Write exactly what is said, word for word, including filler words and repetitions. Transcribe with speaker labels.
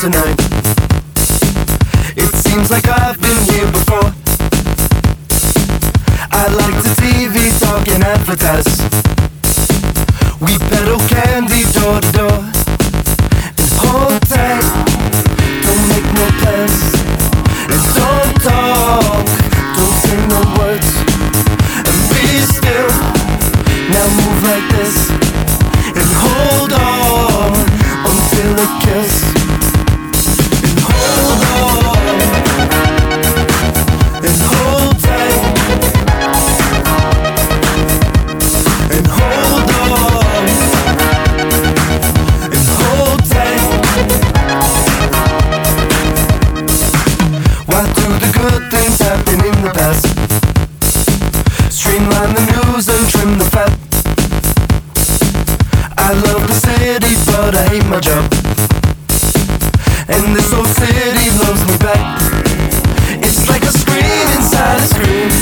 Speaker 1: tonight. It seems like I've been here before. I like the T V talk and advertise. We peddle candy door to door. And hold tight, don't make no plans. And don't talk, don't say no words. And be still, now move like this. And hold on until it kills. And hold on, and hold tight. And hold on, and hold tight. Why do the good things happen in the past? Streamline the news and trim the fat. I love the city, but I hate my job. And this old city loves me back. It's like a screen inside a screen.